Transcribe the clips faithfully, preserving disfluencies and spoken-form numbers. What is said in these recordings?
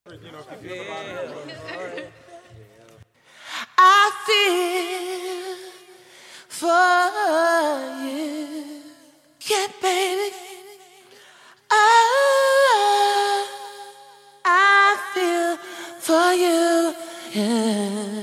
I feel for you. Yeah, baby. Oh, I feel for you. Yeah.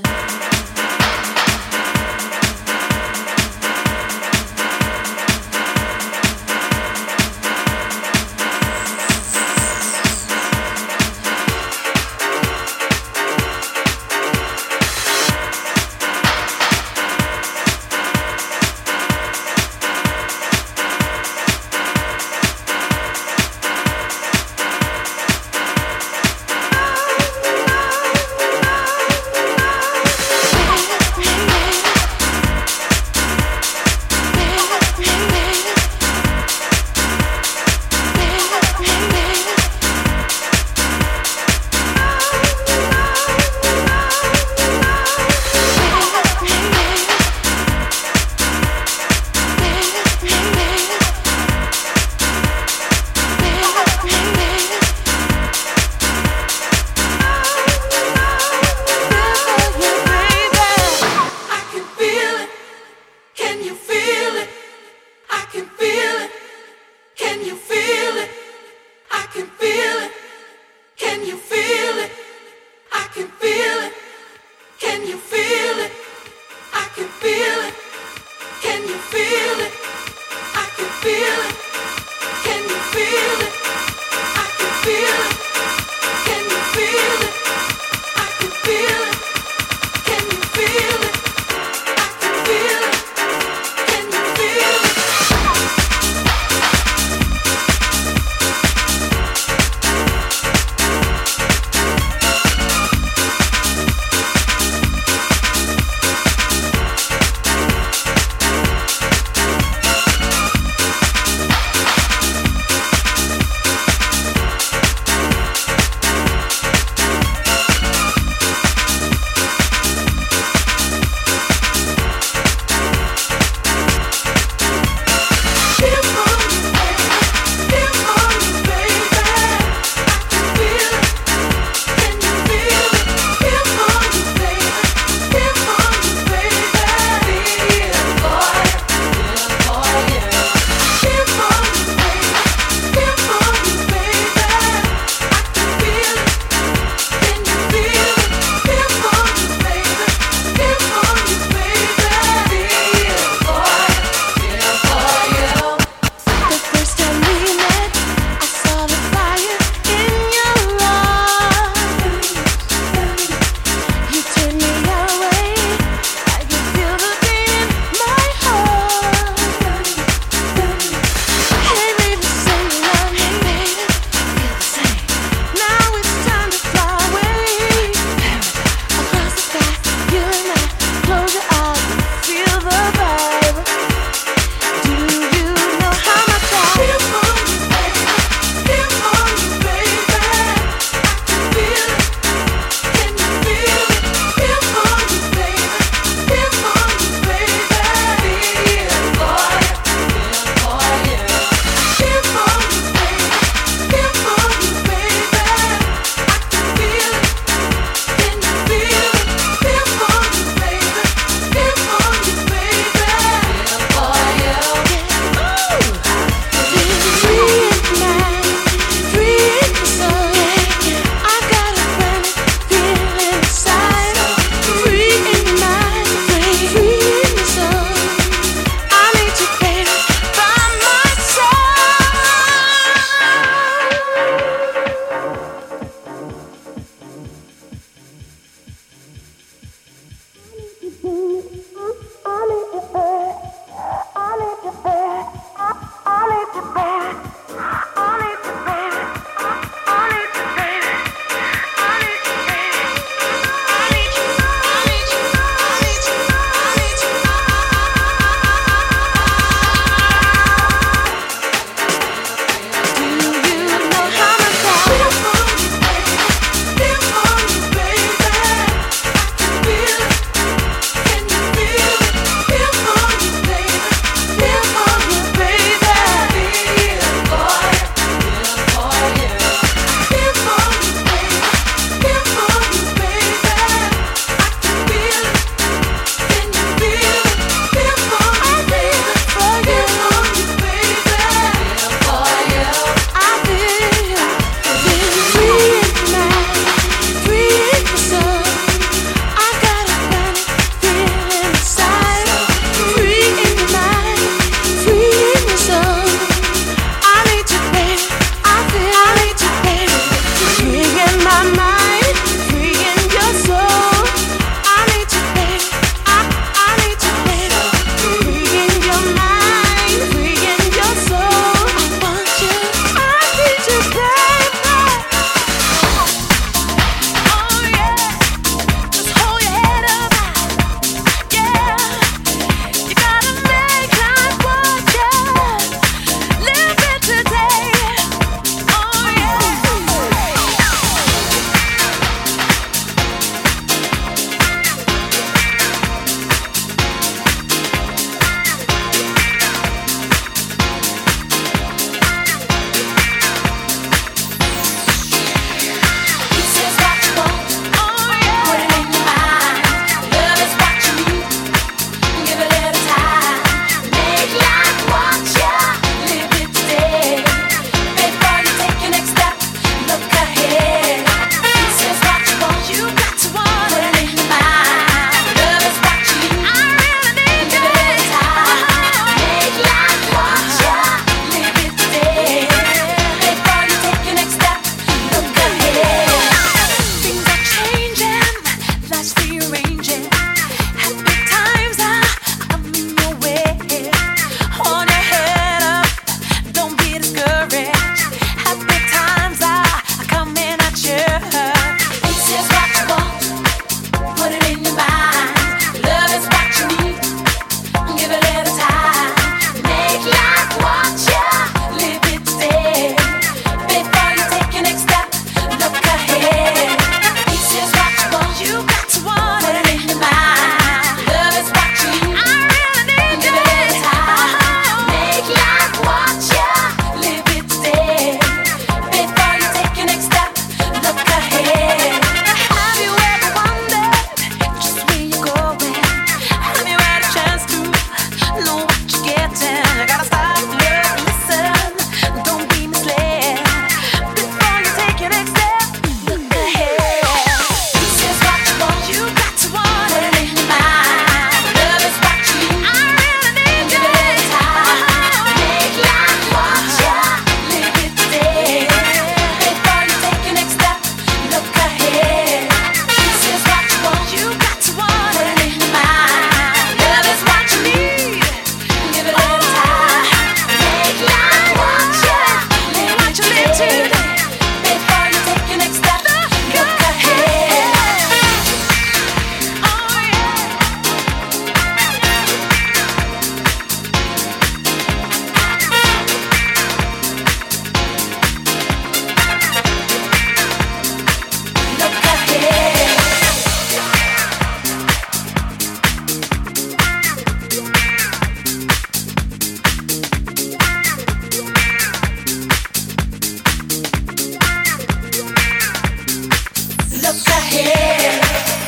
ahead.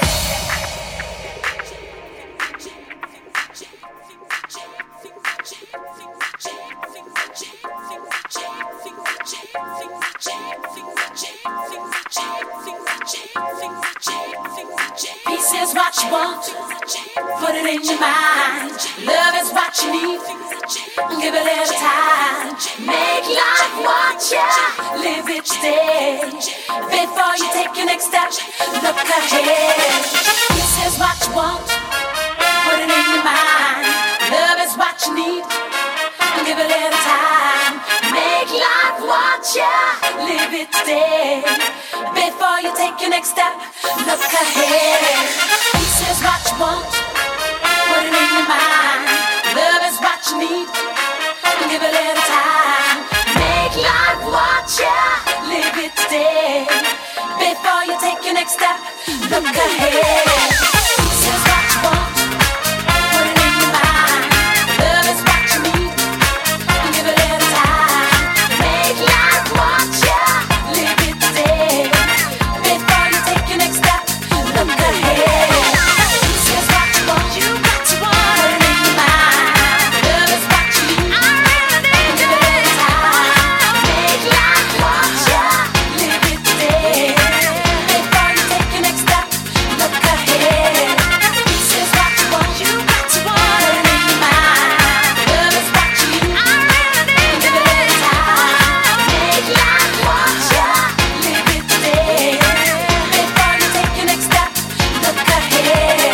Peace is what you want, put it in your mind. Love is what you need, give it a little time. Make life what you live each day. Before you take your next step, look ahead. Peace is what you want, put it in your mind. Love is what you need, give it a little time. Make life what you live each day. Before you take your next step, look ahead. Peace is what you want, put it in your mind. Love is what you need, give it a little time. Make life what you live it today. Before you take your next step, look ahead. Peace is what you want, put it in your mind. Love is what you need, give it a little time. Make life what you live it today. Before you take your next step, look ahead. Peace is what you want, you got to want. Put it in your mind. Love is what you need, give it a little time. Make life what you live it today. Before you take your next step, look ahead. Peace is what you want, you got to want. Put it in your mind. Love is what you need, give it a little time. Make life what you live it today. Before you take your next step, look ahead.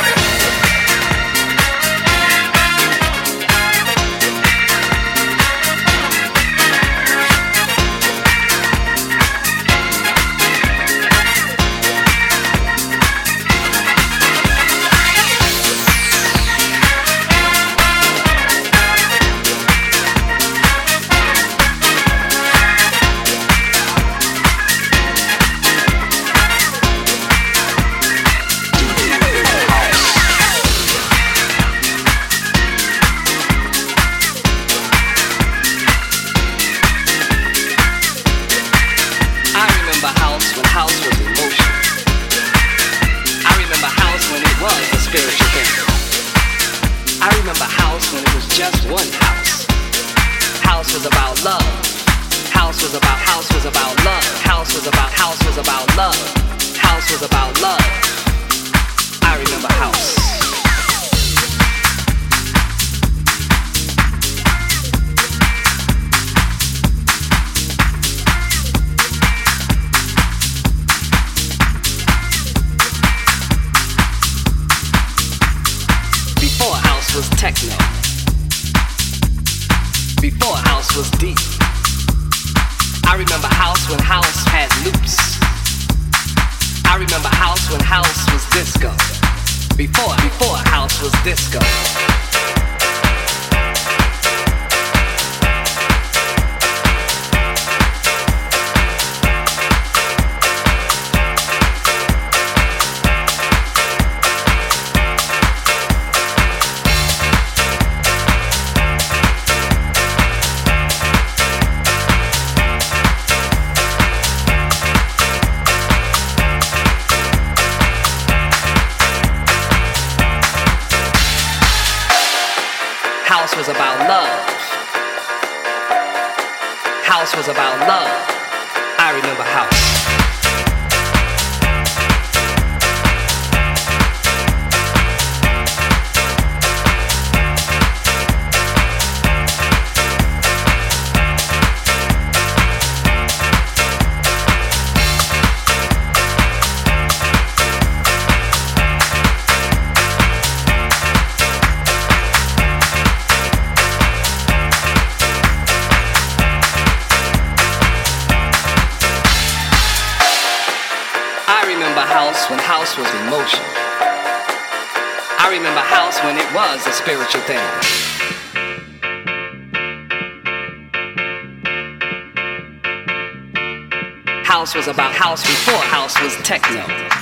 I remember house when house was emotion. I remember house when it was a spiritual thing. I remember house when it was just one house. House was about love. House was about house was about love. House was about house was about love. House was about love. I remember house. Before house was techno. Before house was deep. I remember house when house had loops. I remember house when house was disco. Before, before house was disco. House was about love. House was about love. I remember house. House when house was emotion. I remember house when it was a spiritual thing. House was about house before house was techno.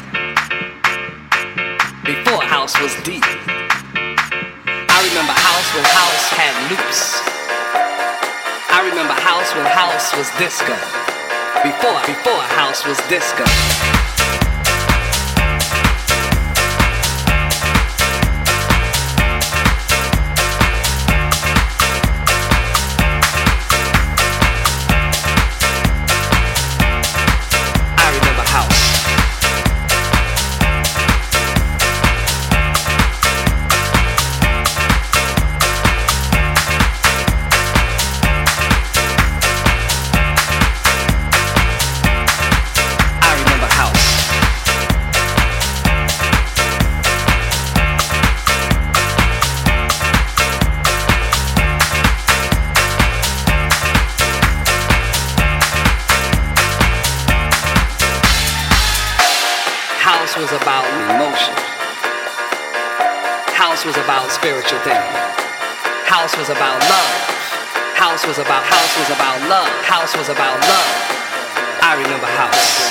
Before house was deep. I remember house when house had loops. I remember house when house was disco. Before, before house was disco. House was about emotion. House was about spiritual things. House was about love. House was about, house was about love. House was about love. I remember house.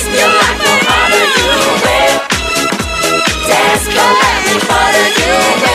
Just come back and bother you.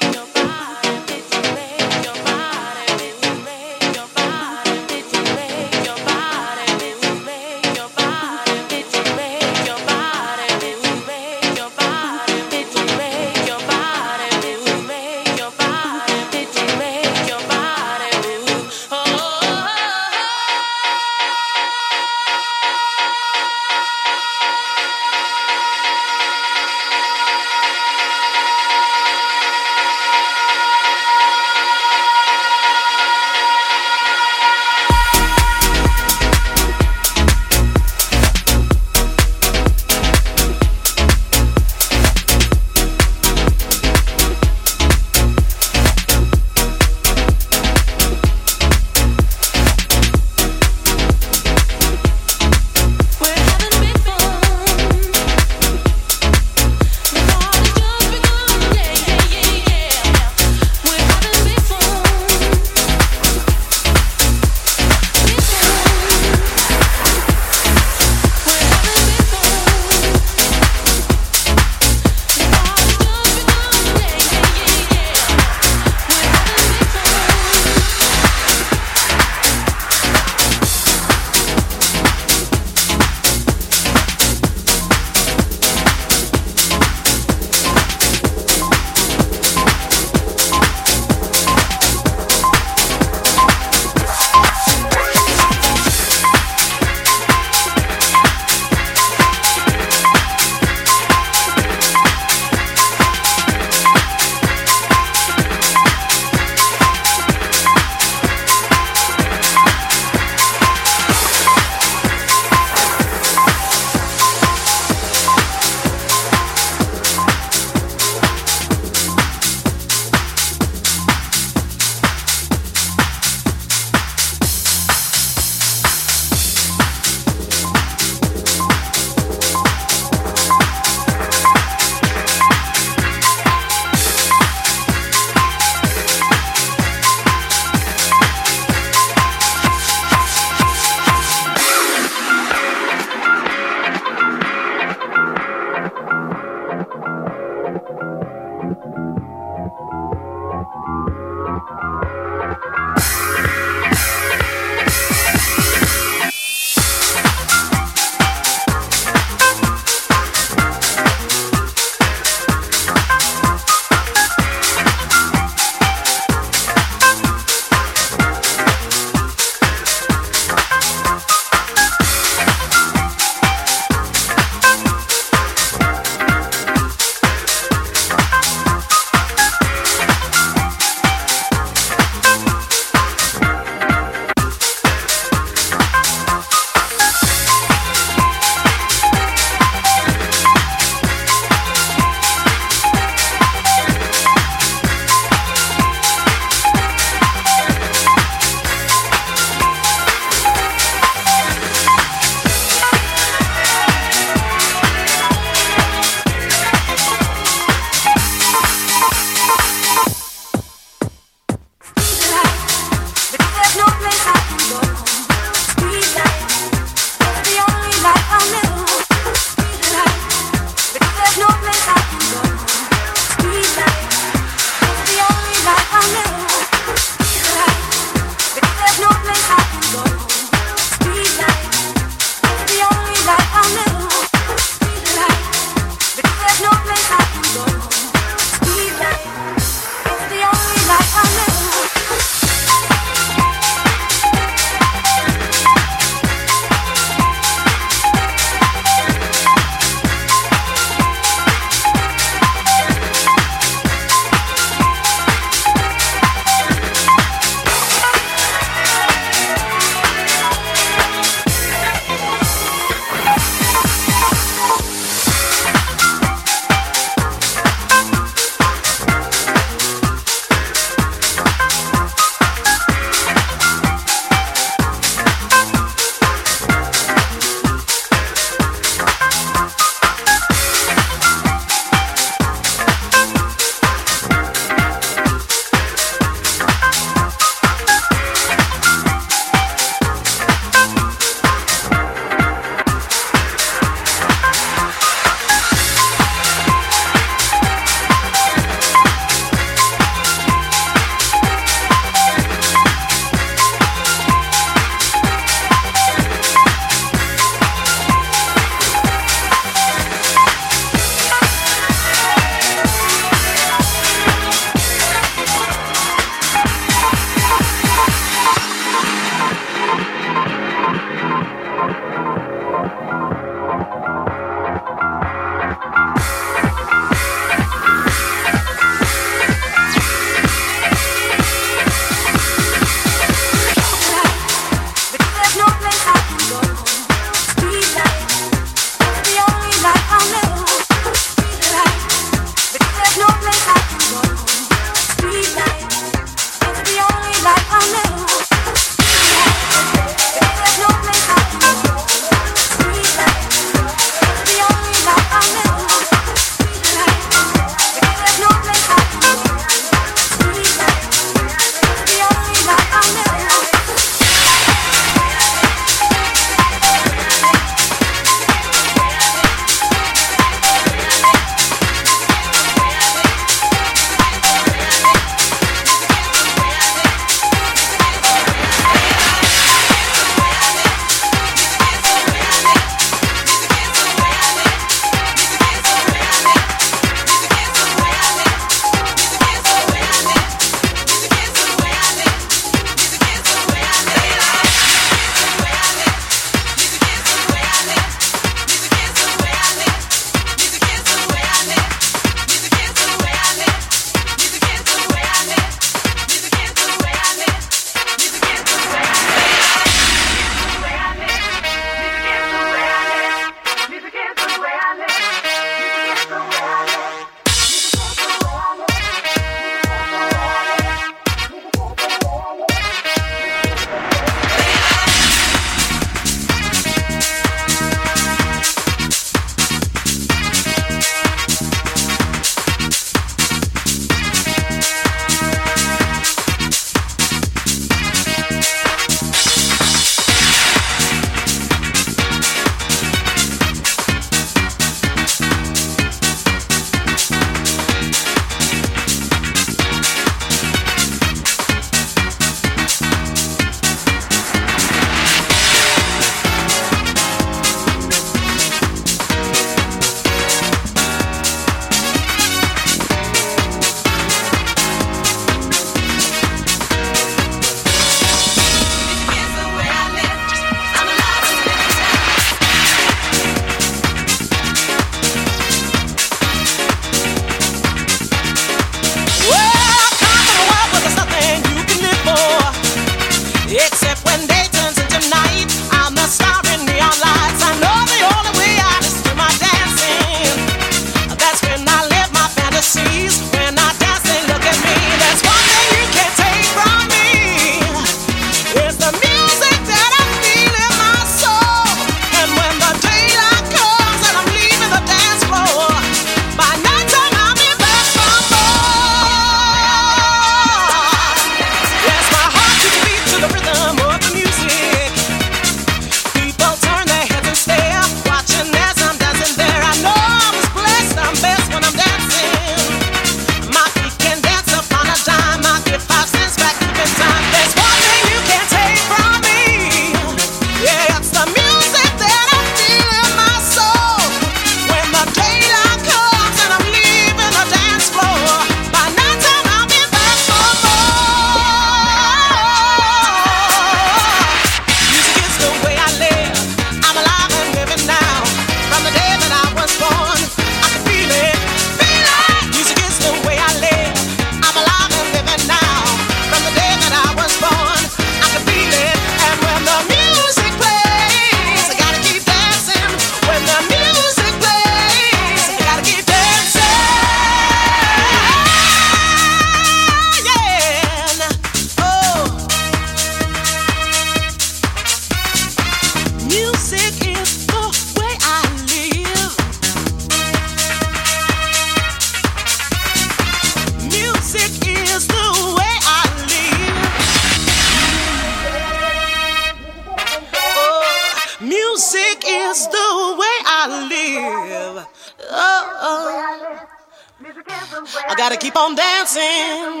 music is the way I live. Oh, oh. I gotta keep on dancing.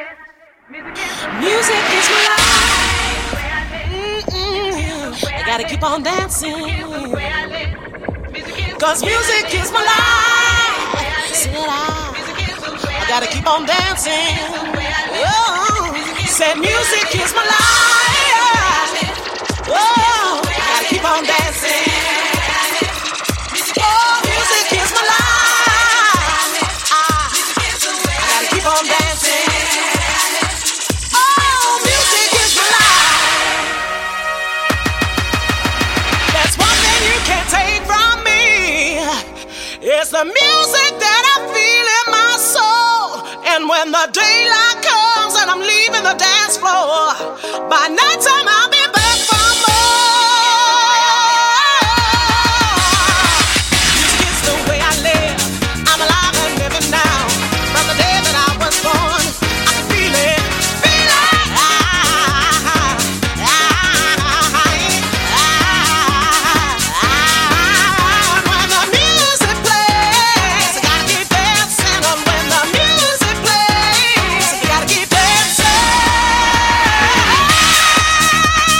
Music is my life. Mm-mm. I gotta keep on dancing. Cause music is my life. Said I, I gotta keep on dancing. Oh, said music is my life. Oh, I gotta keep on dancing. Oh, music is my life. I, I gotta keep on dancing. Oh, music is my life. That's one thing you can't take from me. It's the music that I feel in my soul. And when the daylight comes and I'm leaving the dance floor, by nighttime I'll be back for more. Music is the way I live. I'm alive and living now. From the day that I was born, I can feel it, feel it. Ah, ah, ah, ah. When the music plays, I gotta keep dancing. And when the music plays, I gotta keep dancing.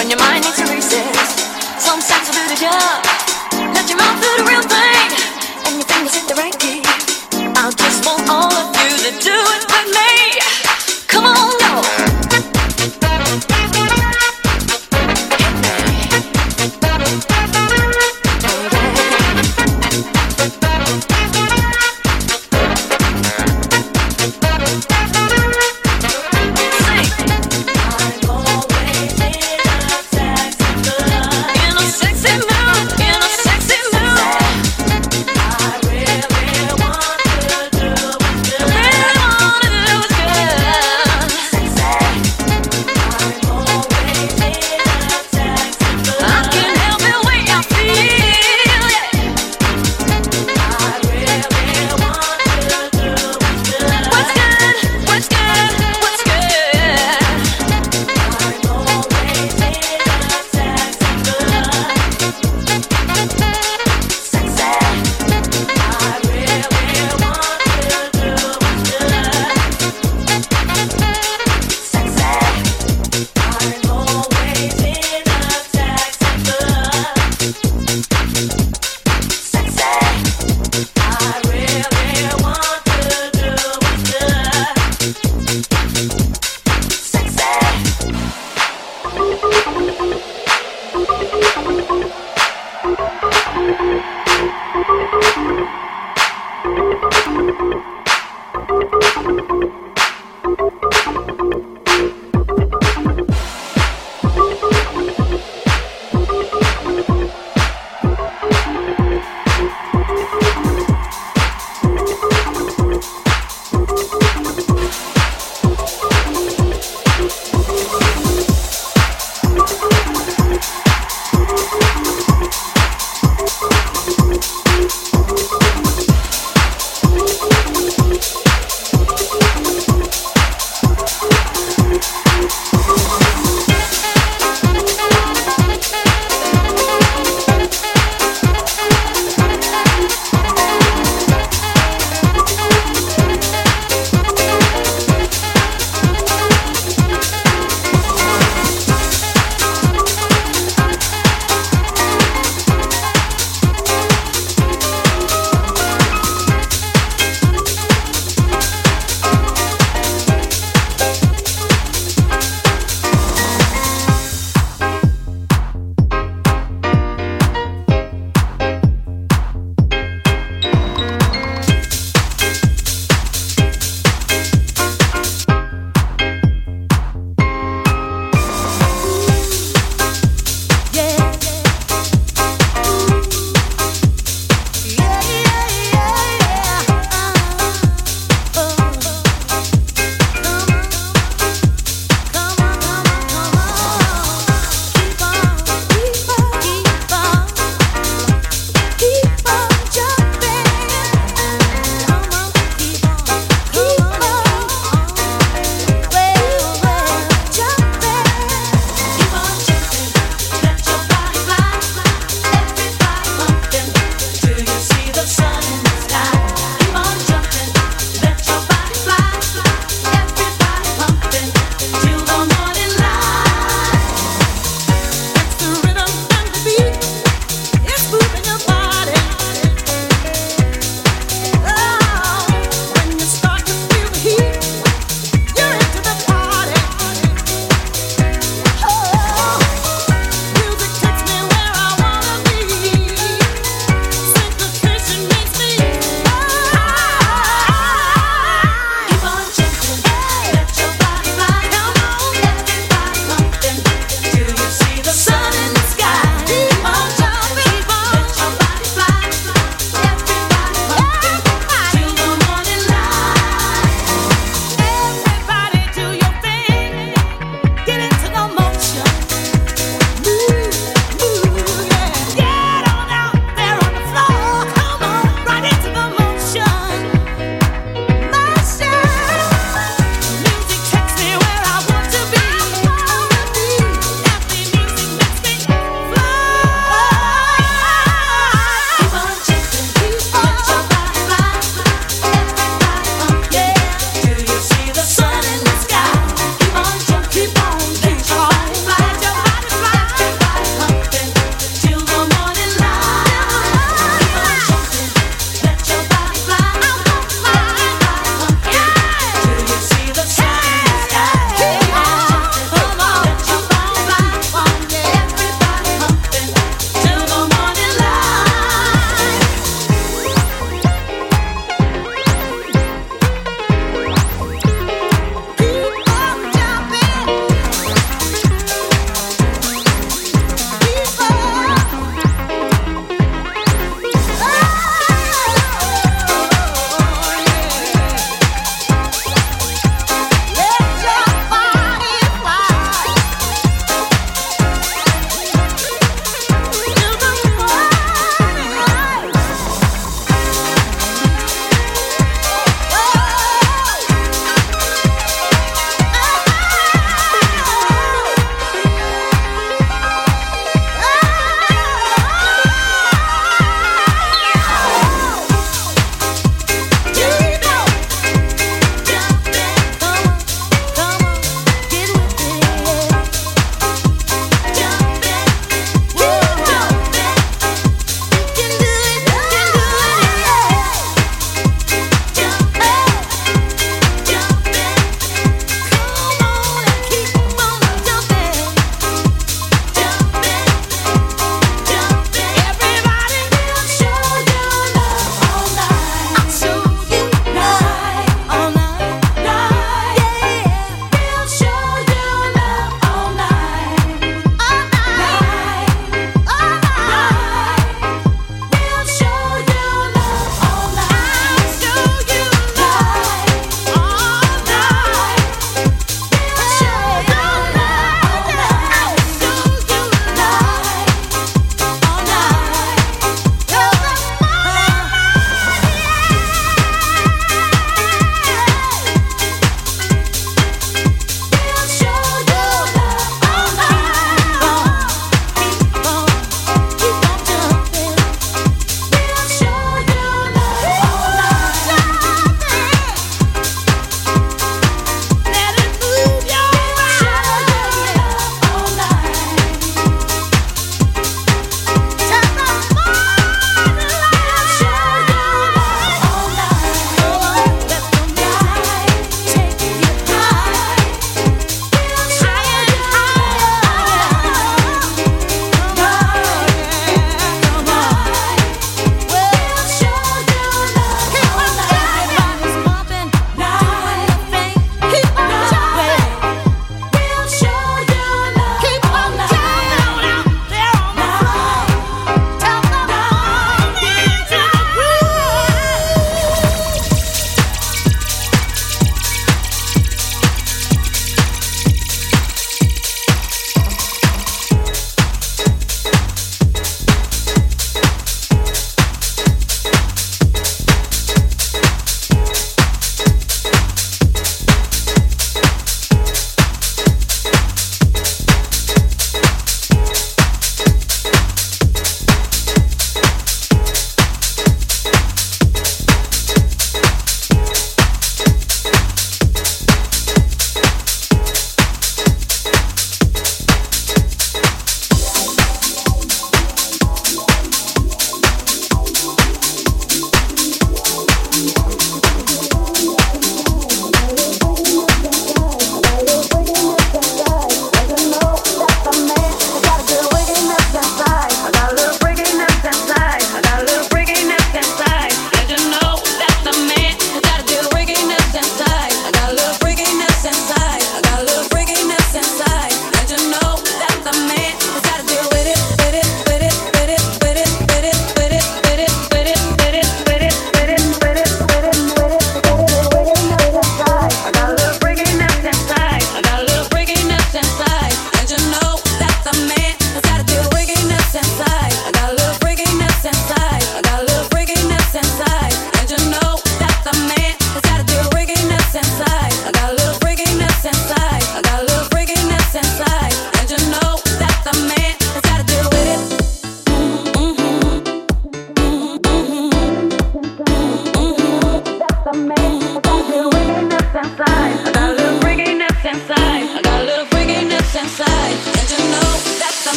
when your mind needs to recess. Some sense of it, yeah. Let your mouth do the real thing, and your fingers hit the right key. I just want all of you to do it with me. Come on, go. Really wanna do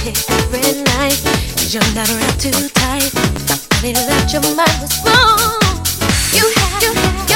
every night. Cause you're not around too tight. I knew that your mind was wrong. You had, you had,